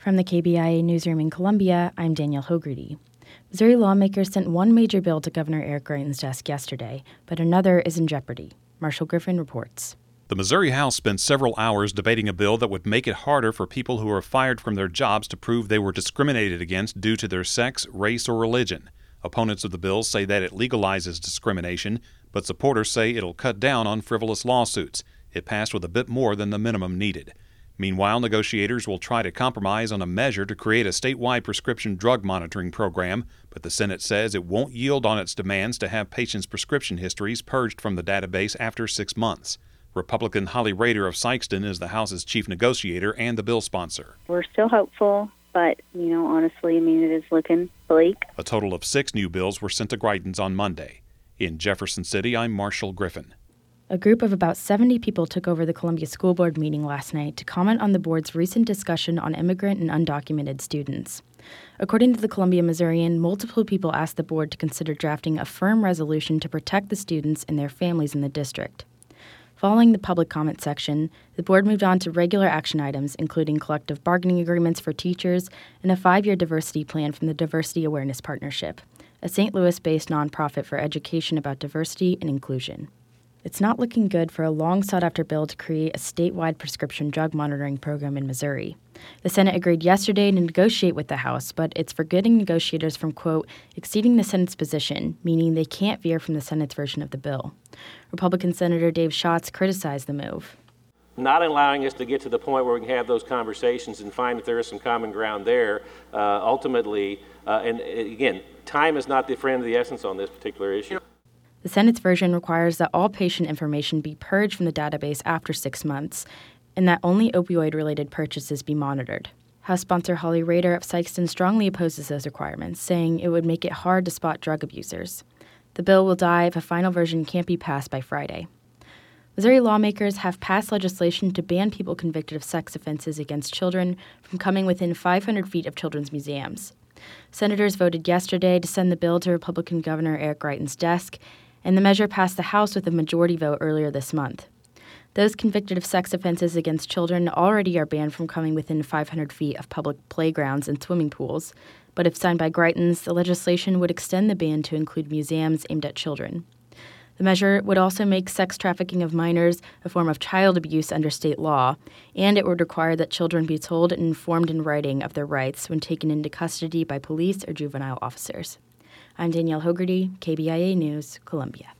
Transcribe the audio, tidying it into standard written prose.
From the KBIA newsroom in Columbia, I'm Danielle Hogarty. Missouri lawmakers sent one major bill to Governor Eric Greitens' desk yesterday, but another is in jeopardy. Marshall Griffin reports. The Missouri House spent several hours debating a bill that would make it harder for people who are fired from their jobs to prove they were discriminated against due to their sex, race, or religion. Opponents of the bill say that it legalizes discrimination, but supporters say it'll cut down on frivolous lawsuits. It passed with a bit more than the minimum needed. Meanwhile, negotiators will try to compromise on a measure to create a statewide prescription drug monitoring program, but the Senate says it won't yield on its demands to have patients' prescription histories purged from the database after 6 months. Republican Holly Rader of Sikeston is the House's chief negotiator and the bill sponsor. We're still hopeful, but, honestly, it is looking bleak. A total of 6 new bills were sent to Greitens on Monday. In Jefferson City, I'm Marshall Griffin. A group of about 70 people took over the Columbia School Board meeting last night to comment on the board's recent discussion on immigrant and undocumented students. According to the Columbia Missourian, multiple people asked the board to consider drafting a firm resolution to protect the students and their families in the district. Following the public comment section, the board moved on to regular action items, including collective bargaining agreements for teachers and a 5-year diversity plan from the Diversity Awareness Partnership, a St. Louis-based nonprofit for education about diversity and inclusion. It's not looking good for a long-sought-after bill to create a statewide prescription drug monitoring program in Missouri. The Senate agreed yesterday to negotiate with the House, but it's forbidding negotiators from, quote, exceeding the Senate's position, meaning they can't veer from the Senate's version of the bill. Republican Senator Dave Schatz criticized the move. Not allowing us to get to the point where we can have those conversations and find that there is some common ground there, ultimately, and again, time is not the friend of the essence on this particular issue. The Senate's version requires that all patient information be purged from the database after 6 months, and that only opioid-related purchases be monitored. House sponsor Holly Rader of Sikeston strongly opposes those requirements, saying it would make it hard to spot drug abusers. The bill will die if a final version can't be passed by Friday. Missouri lawmakers have passed legislation to ban people convicted of sex offenses against children from coming within 500 feet of children's museums. Senators voted yesterday to send the bill to Republican Governor Eric Greitens' desk, and the measure passed the House with a majority vote earlier this month. Those convicted of sex offenses against children already are banned from coming within 500 feet of public playgrounds and swimming pools, but if signed by Greitens, the legislation would extend the ban to include museums aimed at children. The measure would also make sex trafficking of minors a form of child abuse under state law, and it would require that children be told and informed in writing of their rights when taken into custody by police or juvenile officers. I'm Danielle Hogarty, KBIA News, Columbia.